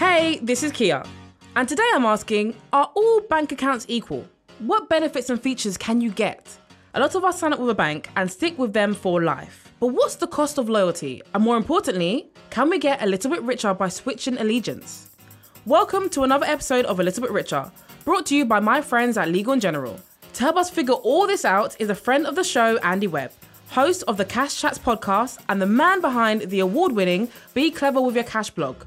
Hey, this is Kia. And today I'm asking, are all bank accounts equal? What benefits and features can you get? A lot of us sign up with a bank and stick with them for life. But what's the cost of loyalty? And more importantly, can we get a little bit richer by switching allegiance? Welcome to another episode of A Little Bit Richer, brought to you by my friends at Legal & General. To help us figure all this out is a friend of the show, Andy Webb, host of the Cash Chats podcast and the man behind the award-winning Be Clever With Your Cash blog.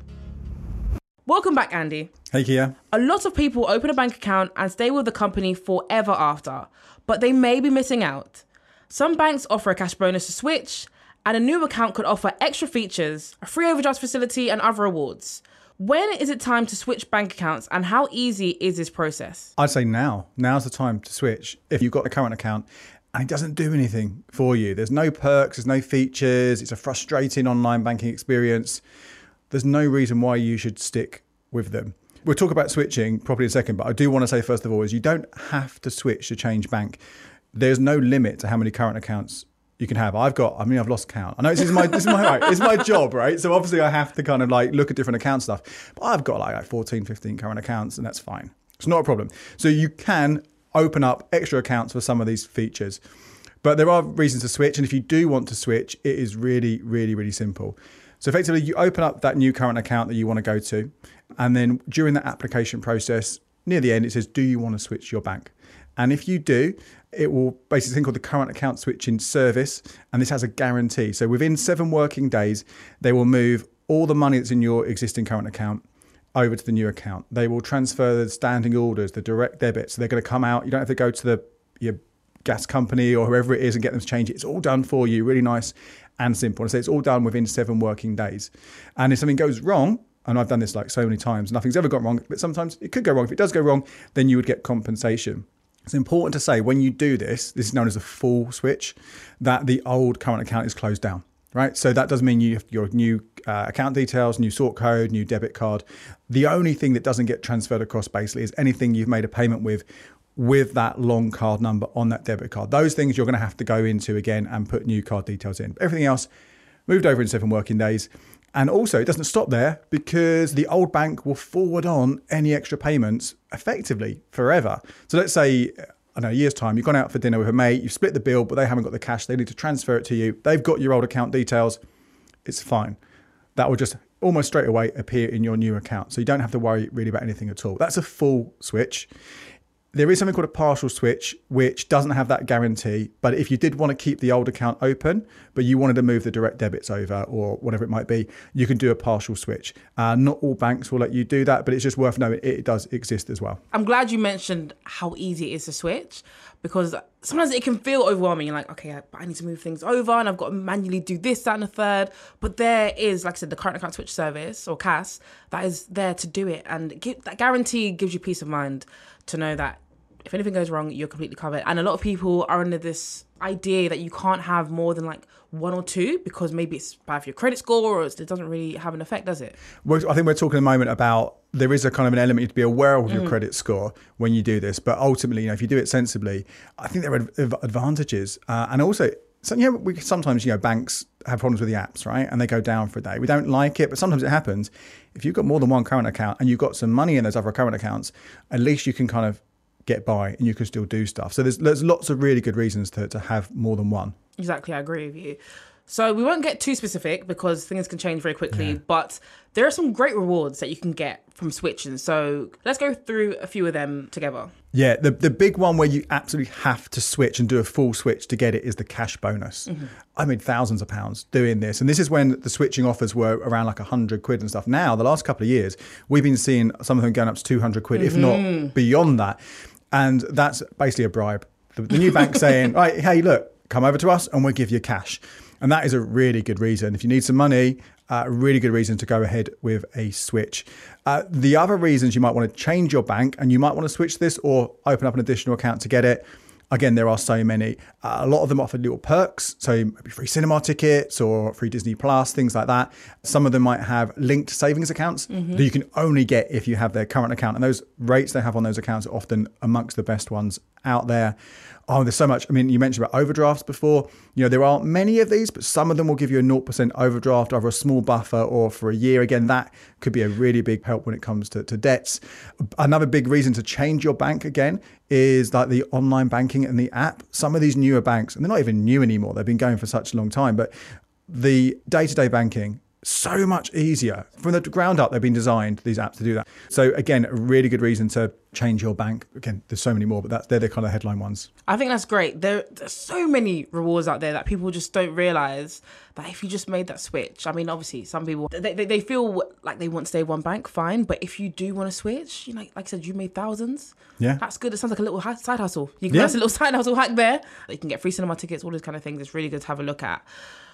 Welcome back, Andy. Hey, Kia. A lot of people open a bank account and stay with the company forever after, but they may be missing out. Some banks offer a cash bonus to switch, and a new account could offer extra features, a free overdraft facility, and other rewards. When is it time to switch bank accounts, and how easy is this process? I'd say now. Now's the time to switch. If you've got a current account and it doesn't do anything for you, there's no perks, there's no features, it's a frustrating online banking experience, there's no reason why you should stick with them. We'll talk about switching probably in a second, but I do want to say first of all is you don't have to switch to change bank. There's no limit to how many current accounts you can have. I've lost count. I know this is my job, right? So obviously I have to kind of like look at different account stuff, but I've got like 14, 15 current accounts and that's fine. It's not a problem. So you can open up extra accounts for some of these features, but there are reasons to switch. And if you do want to switch, it is really, really, really simple. So effectively you open up that new current account that you want to go to. And then during the application process, near the end, it says, do you want to switch your bank? And if you do, it will basically think called the current account switching service. And this has a guarantee. So within 7 working days, they will move all the money that's in your existing current account over to the new account. They will transfer the standing orders, the direct debits. So they're going to come out. You don't have to go to your gas company or whoever it is and get them to change it. It's all done for you. Really nice and simple. And so it's all done within 7 working days. And if something goes wrong, and I've done this like so many times, nothing's ever gone wrong, but sometimes it could go wrong. If it does go wrong, then you would get compensation. It's important to say when you do this is known as a full switch, that the old current account is closed down, right? So that does mean you have your new account details, new sort code, new debit card. The only thing that doesn't get transferred across basically is anything you've made a payment with that long card number on that debit card. Those things you're going to have to go into again and put new card details in. Everything else moved over in 7 working days. And also, it doesn't stop there because the old bank will forward on any extra payments effectively forever. So let's say, I don't know, a year's time, you've gone out for dinner with a mate, you've split the bill, but they haven't got the cash. They need to transfer it to you. They've got your old account details. It's fine. That will just almost straight away appear in your new account. So you don't have to worry really about anything at all. That's a full switch. There is something called a partial switch, which doesn't have that guarantee. But if you did want to keep the old account open, but you wanted to move the direct debits over or whatever it might be, you can do a partial switch. Not all banks will let you do that, but it's just worth knowing it does exist as well. I'm glad you mentioned how easy it is to switch, because sometimes it can feel overwhelming. You're like, okay, I need to move things over and I've got to manually do this, that, and the third. But there is, like I said, the current account switch service or CAS that is there to do it. And that guarantee gives you peace of mind to know that if anything goes wrong, you're completely covered. And a lot of people are under this idea that you can't have more than like 1 or 2 because maybe it's bad for your credit score or it doesn't really have an effect, does it? Well, I think we're talking a moment about there is a kind of an element to be aware of your credit score when you do this. But ultimately, if you do it sensibly, I think there are advantages. And also, sometimes banks have problems with the apps, right? And they go down for a day. We don't like it, but sometimes it happens. If you've got more than one current account and you've got some money in those other current accounts, at least you can kind of get by and you can still do stuff. So there's lots of really good reasons to have more than one. Exactly, I agree with you. So we won't get too specific because things can change very quickly, but there are some great rewards that you can get from switching. So let's go through a few of them together. Yeah, the big one where you absolutely have to switch and do a full switch to get it is the cash bonus. Mm-hmm. I made thousands of pounds doing this. And this is when the switching offers were around like 100 quid and stuff. Now, the last couple of years, we've been seeing some of them going up to 200 quid, if not beyond that. And that's basically a bribe. The new bank saying, right, hey, look, come over to us and we'll give you cash. And that is a really good reason. If you need some money, a really good reason to go ahead with a switch. The other reasons you might want to change your bank and you might want to switch this or open up an additional account to get it. Again, there are so many. A lot of them offer little perks. So maybe free cinema tickets or free Disney Plus, things like that. Some of them might have linked savings accounts that you can only get if you have their current account. And those rates they have on those accounts are often amongst the best ones out there. Oh, there's so much. I mean, you mentioned about overdrafts before. There aren't many of these, but some of them will give you a 0% overdraft over a small buffer or for a year. Again, that could be a really big help when it comes to debts. Another big reason to change your bank again is like the online banking and the app. Some of these newer banks, and they're not even new anymore, they've been going for such a long time, but the day-to-day banking, so much easier. From the ground up, they've been designed, these apps, to do that. So again, a really good reason to change your bank. Again, there's so many more, but they're the kind of headline ones. I think that's great. There's so many rewards out there that people just don't realize that if you just made that switch, I mean, obviously some people, they feel like they want to stay with one bank, fine. But if you do want to switch, like I said, you made thousands. Yeah. That's good. It sounds like a little side hustle. That's a little side hustle hack there. You can get free cinema tickets, all those kind of things. It's really good to have a look at.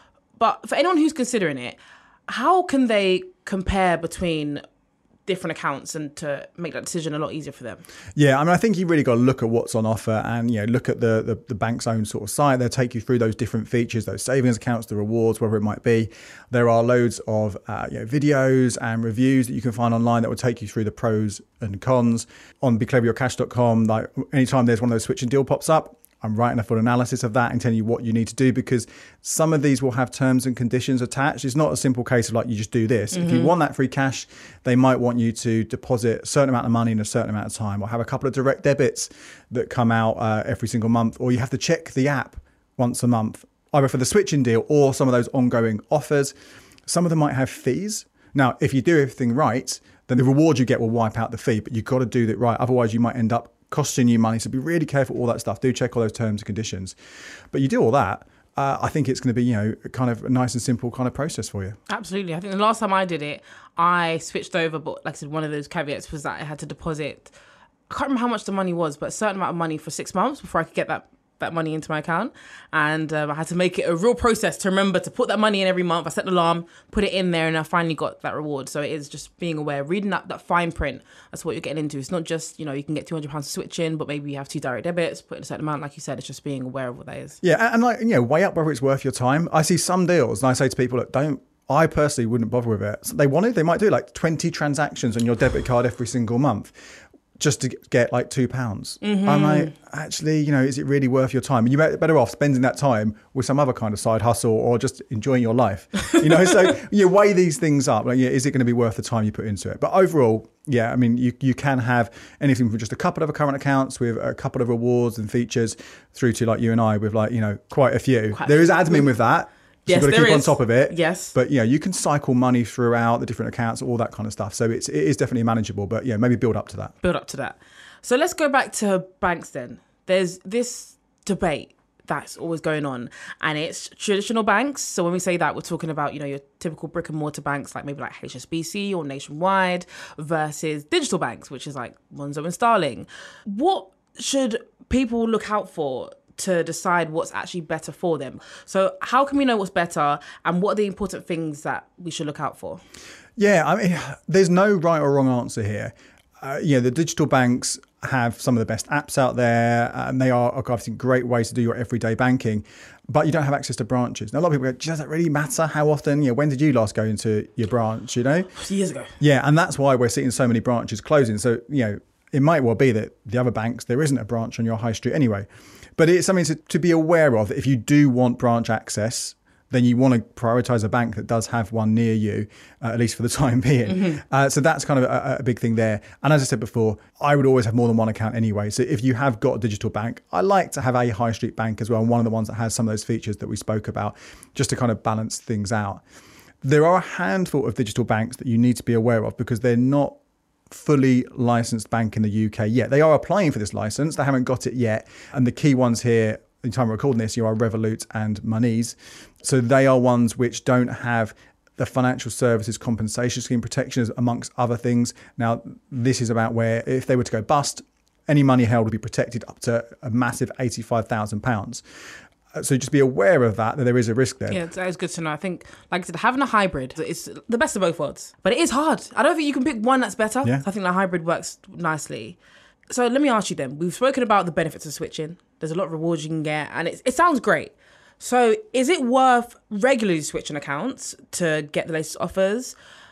But for anyone who's considering it, how can they compare between different accounts and to make that decision a lot easier for them? Yeah, I mean, I think you really got to look at what's on offer and, look at the bank's own sort of site. They'll take you through those different features, those savings accounts, the rewards, whatever it might be. There are loads of videos and reviews that you can find online that will take you through the pros and cons. On becleveryourcash.com, like anytime there's one of those switch and deal pops up, I'm writing a full analysis of that and telling you what you need to do, because some of these will have terms and conditions attached. It's not a simple case of like, you just do this. Mm-hmm. If you want that free cash, they might want you to deposit a certain amount of money in a certain amount of time, or have a couple of direct debits that come out every single month, or you have to check the app once a month, either for the switching deal or some of those ongoing offers. Some of them might have fees. Now, if you do everything right, then the reward you get will wipe out the fee, but you've got to do it right. Otherwise, you might end up costing you money. So be really careful, all that stuff. Do check all those terms and conditions. But you do all that, I think it's going to be, kind of a nice and simple kind of process for you. Absolutely. I think the last time I did it, I switched over, but like I said, one of those caveats was that I had to deposit, I can't remember how much the money was, but a certain amount of money for 6 months before I could get that money into my account. And I had to make it a real process to remember to put that money in every month. I set the alarm, put it in there, and I finally got that reward. So it is just being aware, reading that fine print. That's what you're getting into. It's not just, you can get £200 to switch in, but maybe you have 2 direct debits, put in a certain amount. Like you said, it's just being aware of what that is. Yeah, and weigh up whether it's worth your time. I see some deals, and I say to people, look, I personally wouldn't bother with it. So they might do like 20 transactions on your debit card every single month, just to get like £2. Mm-hmm. I'm like, actually, is it really worth your time? And you're better off spending that time with some other kind of side hustle or just enjoying your life. So you weigh these things up. Like, is it going to be worth the time you put into it? But overall, I mean, you can have anything from just a couple of current accounts with a couple of rewards and features through to like you and I with like, quite a few. There is admin with that. So yes, you've got to keep on top of it. Yes. But, you can cycle money throughout the different accounts, all that kind of stuff. So it is definitely manageable, but maybe build up to that. So let's go back to banks then. There's this debate that's always going on, and it's traditional banks. So when we say that, we're talking about, your typical brick and mortar banks, like maybe like HSBC or Nationwide, versus digital banks, which is like Monzo and Starling. What should people look out for to decide what's actually better for them? So how can we know what's better, and what are the important things that we should look out for? Yeah, I mean, there's no right or wrong answer here. The digital banks have some of the best apps out there, and they are obviously great ways to do your everyday banking, but you don't have access to branches. Now, a lot of people go, does that really matter? How often? When did you last go into your branch, Years ago. Yeah, and that's why we're seeing so many branches closing. So, it might well be that the other banks, there isn't a branch on your high street anyway. But it's something to be aware of. If you do want branch access, then you want to prioritise a bank that does have one near you, at least for the time being. Mm-hmm. So that's kind of a big thing there. And as I said before, I would always have more than one account anyway. So if you have got a digital bank, I like to have a high street bank as well. And one of the ones that has some of those features that we spoke about, just to kind of balance things out. There are a handful of digital banks that you need to be aware of because they're not fully licensed bank in the UK yet. They are applying for this license. They haven't got it yet. And the key ones here, in time of recording this, you are Revolut and Monese. So they are ones which don't have the Financial Services Compensation Scheme protections, amongst other things. Now, this is about where if they were to go bust, any money held would be protected up to a massive £85,000. So just be aware of that there is a risk there. Yeah, that is good to know. I think, like I said, having a hybrid is the best of both worlds. But it is hard. I don't think you can pick one that's better. Yeah. I think the hybrid works nicely. So let me ask you then. We've spoken about the benefits of switching. There's a lot of rewards you can get, and it sounds great. So is it worth regularly switching accounts to get the latest offers?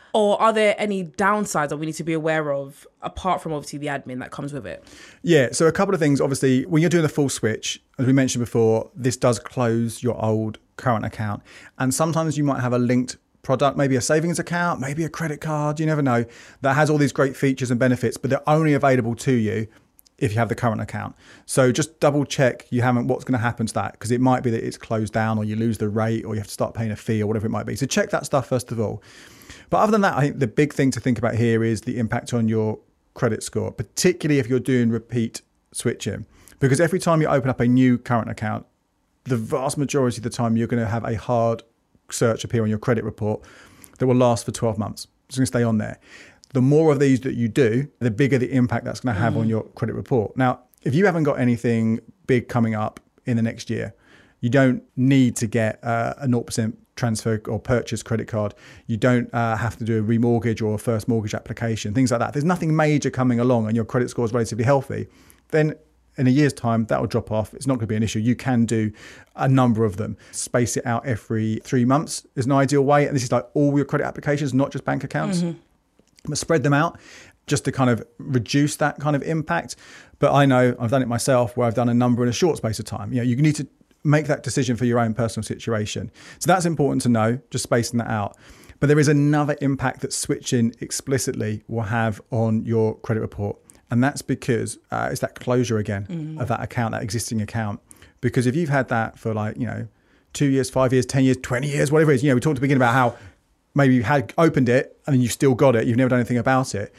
Or are there any downsides that we need to be aware of, apart from obviously the admin that comes with it? Yeah, so a couple of things. Obviously, when you're doing the full switch, as we mentioned before, this does close your old current account. And sometimes you might have a linked product, maybe a savings account, maybe a credit card, you never know, that has all these great features and benefits, but they're only available to you if you have the current account. So just double check you haven't, what's going to happen to that, because it might be that it's closed down or you lose the rate or you have to start paying a fee or whatever it might be. So check that stuff first of all. But other than that, I think the big thing to think about here is the impact on your credit score, particularly if you're doing repeat switching, because every time you open up a new current account, the vast majority of the time you're going to have a hard search appear on your credit report that will last for 12 months. It's going to stay on there. The more of these that you do, the bigger the impact that's going to have on your credit report. Now, if you haven't got anything big coming up in the next year, you don't need to get a 0% transfer or purchase credit card. You don't have to do a remortgage or a first mortgage application, things like that. There's nothing major coming along and your credit score is relatively healthy. Then in a year's time, that will drop off. It's not going to be an issue. You can do a number of them. Space it out every 3 months is an ideal way. And this is like all your credit applications, not just bank accounts. But spread them out just to kind of reduce that kind of impact. But I know I've done it myself where I've done a number in a short space of time. You know, you need to make that decision for your own personal situation. So that's important to know, just spacing that out. But there is another impact that switching explicitly will have on your credit report. And that's because it's that closure again of that account, that existing account. Because if you've had that for 2 years, 5 years, 10 years, 20 years, whatever it is, we talked at the beginning about how maybe you had opened it and then you still got it. You've never done anything about it.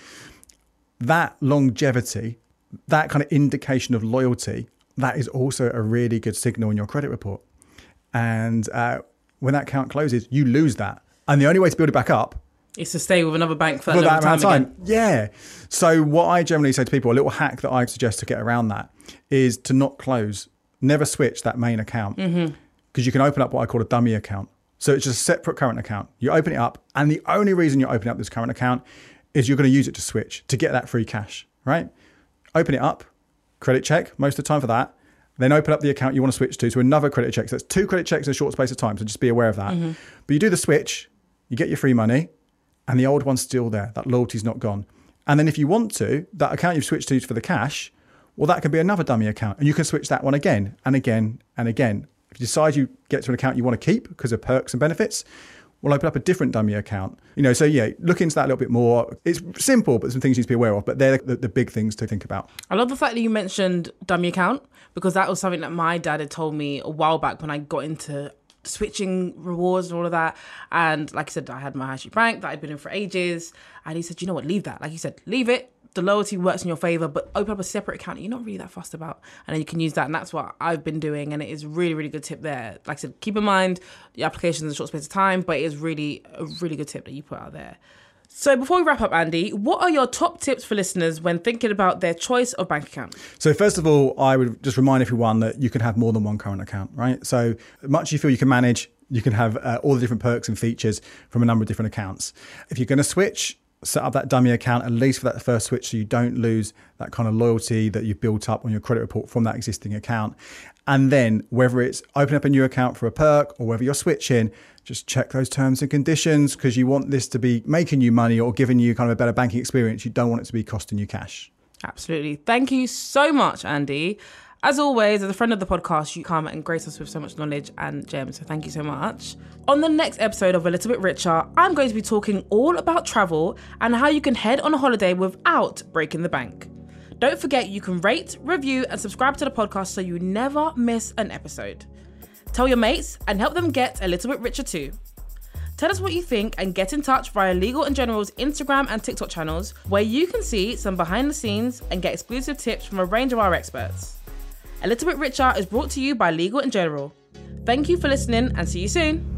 That longevity, that kind of indication of loyalty, that is also a really good signal in your credit report. And when that account closes, you lose that. And the only way to build it back up is to stay with another bank for that amount of time. Again. Yeah. So what I generally say to people, a little hack that I suggest to get around that is to not close, never switch that main account. Because you can open up what I call a dummy account. So it's just a separate current account. You open it up, and the only reason you're opening up this current account is you're going to use it to switch, to get that free cash, right? Open it up, credit check, most of the time for that. Then open up the account you want to switch to another credit check. So that's 2 credit checks in a short space of time, so just be aware of that. But you do the switch, you get your free money, and the old one's still there. That loyalty's not gone. And then if you want to, that account you've switched to for the cash, well, that can be another dummy account, and you can switch that one again and again and again. If you decide you get to an account you want to keep because of perks and benefits, we'll open up a different dummy account. So yeah, look into that a little bit more. It's simple, but some things you need to be aware of, but they're the big things to think about. I love the fact that you mentioned dummy account, because that was something that my dad had told me a while back when I got into switching rewards and all of that. And like I said, I had my high street bank that I'd been in for ages. And he said, you know what, leave that. Like you said, leave it. The loyalty works in your favor, but open up a separate account you're not really that fussed about, and then you can use that. And that's what I've been doing, and it is really, really good tip there. Like I said, keep in mind the application is a short space of time, but it is really a really good tip that you put out there. So before we wrap up, Andy, what are your top tips for listeners when thinking about their choice of bank account? So first of all, I would just remind everyone that you can have more than one current account, right? So much you feel you can manage, you can have all the different perks and features from a number of different accounts. If you're going to switch, set up that dummy account, at least for that first switch, so you don't lose that kind of loyalty that you've built up on your credit report from that existing account. And then whether it's open up a new account for a perk or whether you're switching, just check those terms and conditions, because you want this to be making you money or giving you kind of a better banking experience. You don't want it to be costing you cash. Absolutely. Thank you so much, Andy. As always, as a friend of the podcast, you come and grace us with so much knowledge and gems, so thank you so much. On the next episode of A Little Bit Richer, I'm going to be talking all about travel and how you can head on a holiday without breaking the bank. Don't forget you can rate, review and subscribe to the podcast so you never miss an episode. Tell your mates and help them get a little bit richer too. Tell us what you think and get in touch via Legal & General's Instagram and TikTok channels, where you can see some behind the scenes and get exclusive tips from a range of our experts. A Little Bit Richer is brought to you by Legal & General. Thank you for listening and see you soon.